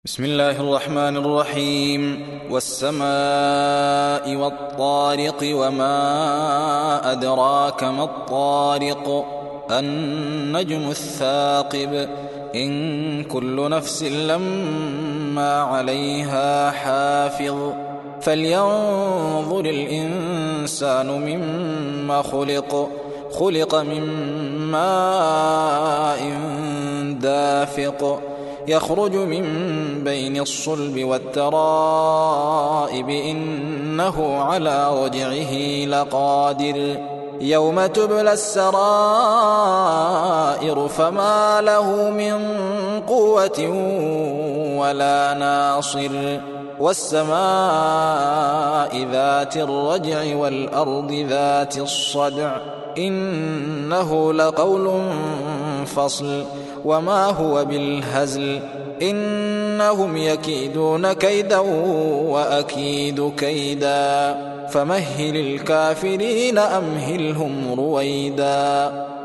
بسم الله الرحمن الرحيم. والسماء والطارق وما أدراك ما الطارق النجم الثاقب إن كل نفس لما عليها حافظ فلينظر الإنسان مما خلق من ماء دافق يخرج من بين الصلب والترائب إنه على رجعه لقادر يوم تبلى السرائر فما له من قوة ولا ناصر والسماء ذات الرجع والأرض ذات الصدع إنه لقول فصل وما هو بالهزل إنهم يكيدون كيدا وأكيد كيدا فمهل الكافرين أمهلهم رويدا.